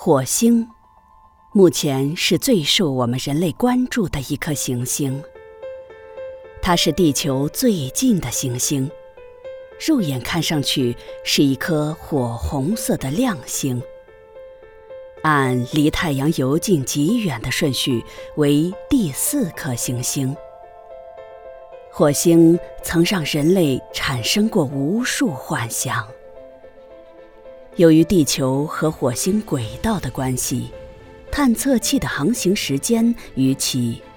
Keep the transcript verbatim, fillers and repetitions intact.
火星目前是最受我们人类关注的一颗行星，它是地球最近的行星，肉眼看上去是一颗火红色的亮星，按离太阳由近及远的顺序为第四颗行星。火星曾让人类产生过无数幻想。由于地球和火星轨道的关系，探测器的航行时间与其